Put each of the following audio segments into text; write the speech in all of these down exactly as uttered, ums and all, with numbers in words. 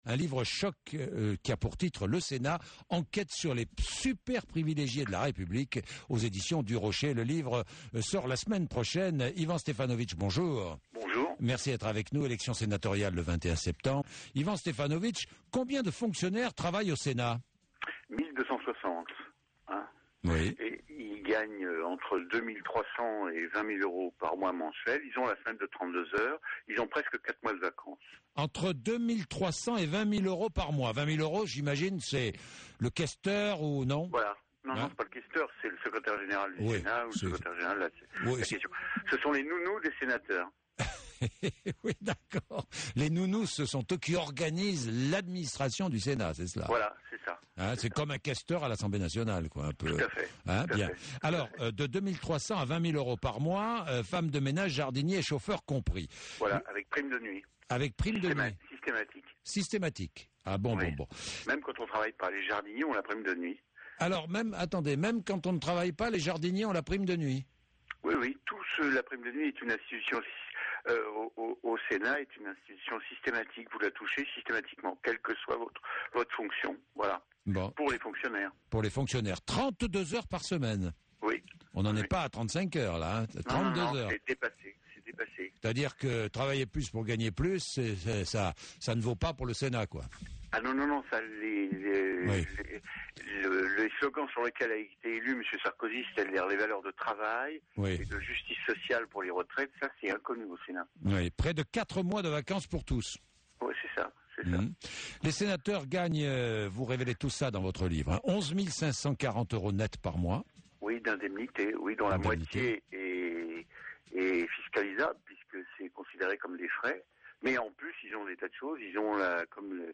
Un livre choc euh, qui a pour titre Le Sénat, enquête sur les super privilégiés de la République aux éditions du Rocher. Le livre euh, sort la semaine prochaine. Ivan Stefanovic, bonjour. Bonjour. Merci d'être avec nous. Élection sénatoriale le vingt et un septembre. Ivan Stefanovic, combien de fonctionnaires travaillent au Sénat? mille deux cent soixante. Hein. Oui. Et ils gagnent entre deux mille trois cents et vingt mille euros par mois mensuel. Ils ont la semaine de trente-deux heures. Ils ont presque quatre mois de vacances. Entre deux mille trois cents et vingt mille euros par mois. vingt mille euros, j'imagine, c'est le questeur ou non? Voilà. Non, hein? non, c'est pas le questeur, c'est le secrétaire général du oui, Sénat ou le secrétaire général de la, oui, la question. Ce sont les nounous des sénateurs. Oui, d'accord. Les nounous, ce sont eux qui organisent l'administration du Sénat, c'est cela? Voilà, c'est ça. Hein, c'est, c'est comme un questeur à l'Assemblée nationale, quoi, un peu. Tout à fait. Hein, tout bien. à fait. Alors, euh, de deux mille trois cents à vingt mille euros par mois, euh, femmes de ménage, jardiniers et chauffeurs compris. Voilà, avec prime de nuit. Avec prime de Systéma- nuit. Systématique. Systématique. Ah bon, Oui. bon, bon. Même quand on travaille pas, les jardiniers ont la prime de nuit. Alors, même, attendez, même quand on ne travaille pas, les jardiniers ont la prime de nuit. Oui, oui, tous euh, la prime de nuit est une institution euh, au, au, au Sénat est une institution systématique. Vous la touchez systématiquement, quelle que soit votre votre fonction. Voilà. Bon. Pour les fonctionnaires. Pour les fonctionnaires, trente-deux heures par semaine. Oui. On n'en oui. est pas à trente-cinq heures là. Hein. trente-deux non, non, non, heures. C'est dépassé. C'est dépassé. C'est-à-dire que travailler plus pour gagner plus, c'est, c'est, ça, ça ne vaut pas pour le Sénat, quoi. Ah non, non, non, ça, les, les, Oui. les, le, les slogans sur lesquels a été élu M. Sarkozy, c'est-à-dire les valeurs de travail Oui. et de justice sociale pour les retraites, ça, c'est inconnu au Sénat. Oui. Près de quatre mois de vacances pour tous. Oui, c'est ça, c'est ça. Mmh. Les sénateurs gagnent, euh, vous révélez tout ça dans votre livre, hein, onze mille cinq cent quarante euros net par mois. Oui, d'indemnité, oui, dont la Indemnité. moitié est, est fiscalisable, puisque c'est considéré comme des frais. Mais en plus, ils ont des tas de choses. Ils ont la, comme le,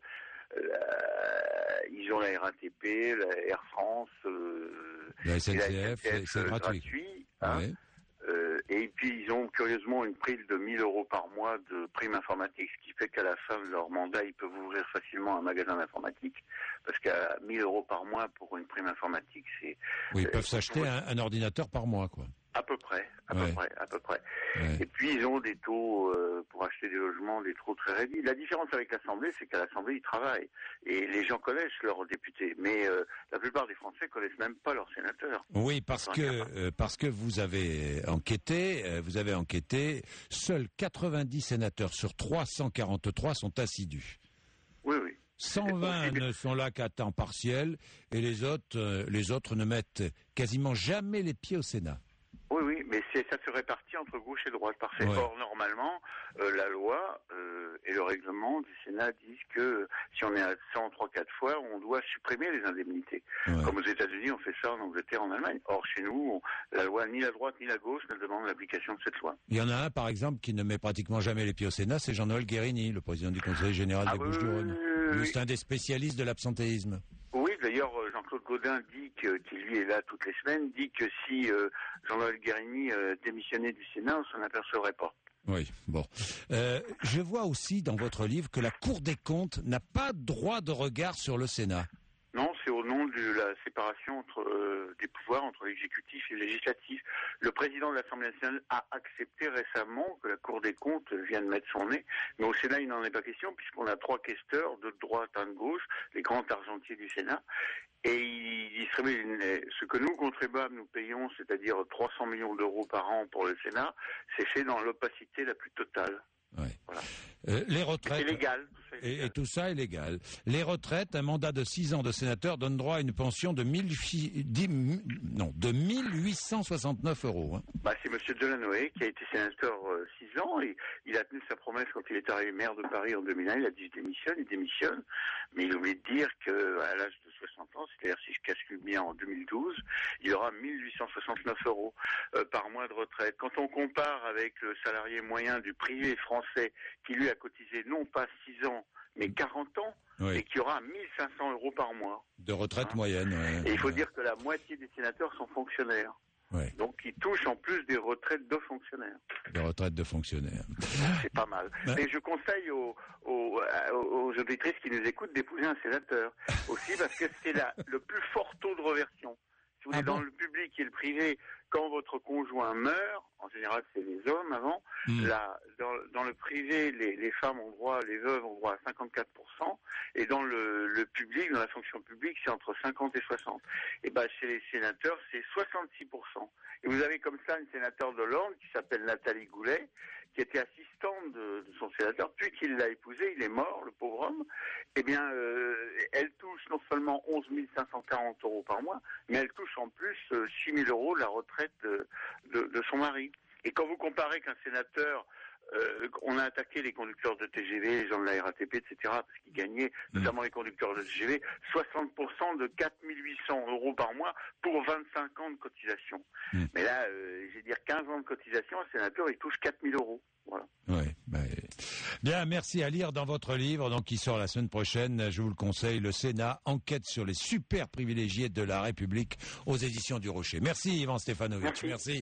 la, ils ont la R A T P, la Air France, euh, La S N C F, et la S N C F c'est euh, gratuit. gratuit, hein. Ouais. Euh, et puis ils ont curieusement une prime de mille euros par mois de prime informatique, ce qui fait qu'à la fin de leur mandat, ils peuvent ouvrir facilement un magasin d'informatique, parce qu'à mille euros par mois pour une prime informatique, c'est... Oui, ils euh, peuvent s'acheter un, un ordinateur par mois, quoi. À peu près, à Ouais. peu près, à peu près. Ouais. Et puis ils ont des taux euh, pour acheter des logements, des taux très réduits. La différence avec l'Assemblée, c'est qu'à l'Assemblée ils travaillent et les gens connaissent leurs députés, mais euh, la plupart des Français connaissent même pas leurs sénateurs. Oui, parce que euh, parce que vous avez enquêté, euh, vous avez enquêté, seuls quatre-vingt-dix sénateurs sur trois cent quarante-trois sont assidus. Oui, oui. cent vingt ne sont là qu'à temps partiel et les autres, euh, les autres ne mettent quasiment jamais les pieds au Sénat. Oui, oui, mais c'est, ça se répartit entre gauche et droite. Parfait. Ouais. Or, normalement, euh, la loi euh, et le règlement du Sénat disent que si on est à cent trois quatre fois, on doit supprimer les indemnités. Ouais. Comme aux États-Unis, on fait ça en Angleterre, en Allemagne. Or, chez nous, on- la loi, ni la droite ni la gauche ne demande l'application de cette loi. Il y en a un, par exemple, qui ne met pratiquement jamais les pieds au Sénat, c'est Jean-Noël Guérini, le président du Conseil général Ah des oui, Bouches-du-Rhône. oui, oui, Lui, c'est un des spécialistes de l'absentéisme. Oui, d'ailleurs, euh, Jean-Claude Gaudin dit que, qui lui est là toutes les semaines, dit que si euh, Jean-Noël Guérini euh, démissionnait du Sénat, on s'en apercevrait pas. Oui, bon. Euh, je vois aussi dans votre livre que la Cour des comptes n'a pas droit de regard sur le Sénat. Non, c'est au nom de la séparation entre euh, des pouvoirs entre l'exécutif et le législatif. Le président de l'Assemblée nationale a accepté récemment que la Cour des comptes vienne mettre son nez, mais au Sénat il n'en est pas question puisqu'on a trois questeurs de droite, un de gauche, les grands argentiers du Sénat, et ils distribuent une- ce que nous contribuables nous payons, c'est-à-dire trois cents millions d'euros par an pour le Sénat, c'est fait dans l'opacité la plus totale. Ouais. Voilà. Euh, les retraites. C'est légal. Tout ça est Et, légal. et tout ça est légal. Les retraites, un mandat de six ans de sénateur donne droit à une pension de mille, dix, non, de mille huit cent soixante-neuf euros. Hein. Bah, c'est Monsieur Delanoë qui a été sénateur euh, six ans et il a tenu sa promesse quand il est arrivé maire de Paris en deux mille un. Il a dit je démissionne, il démissionne, mais il oublie de dire que à l'âge de soixante ans, c'est-à-dire si je calcule bien en deux mille douze, il aura mille huit cent soixante-neuf euros euh, par mois de retraite. Quand on compare avec le salarié moyen du privé français qui lui a cotisé non pas six ans mais quarante ans, Oui. et qui aura mille cinq cents euros par mois. De retraite Hein. moyenne. Ouais. Et il faut dire que la moitié des sénateurs sont fonctionnaires. Ouais. Donc ils touchent en plus des retraites de fonctionnaires. De retraite de fonctionnaire. C'est pas mal. Ben- Mais je conseille aux, aux, aux auditrices qui nous écoutent d'épouser un sénateur. Aussi parce que c'est la, le plus fort taux de reversion. Si vous voulez, Ah bon? dans le public et le privé, quand votre conjoint meurt, en général c'est les hommes avant, Mmh. là, dans, dans le privé, les, les femmes ont droit, les veuves ont droit à cinquante-quatre pour cent, et dans le, le public, dans la fonction publique, c'est entre cinquante et soixante. Et ben chez les sénateurs, c'est soixante-six pour cent. Et vous avez comme ça une sénateur de l'Orne qui s'appelle Nathalie Goulet, qui était assistante de, de son sénateur, puis qu'il l'a épousé, il est mort, le pauvre homme. Eh bien, euh, elle touche non seulement onze mille cinq cent quarante euros par mois, mais elle touche en plus euh, six mille euros de la retraite de, de, de son mari. Et quand vous comparez qu'un sénateur, euh, on a attaqué les conducteurs de T G V, les gens de la R A T P, et cetera, parce qu'ils gagnaient, mmh. notamment les conducteurs de T G V, soixante pour cent de quatre mille huit cents euros par mois pour vingt-cinq ans de cotisation. Mmh. Mais là, euh, je vais dire quinze ans de cotisation, un sénateur, il touche quatre mille euros. Voilà. Oui, bah, bien, merci. À lire dans votre livre, donc qui sort la semaine prochaine, je vous le conseille, le Sénat, enquête sur les super privilégiés de la République aux éditions du Rocher. Merci Yvan Stefanovic. Merci. merci.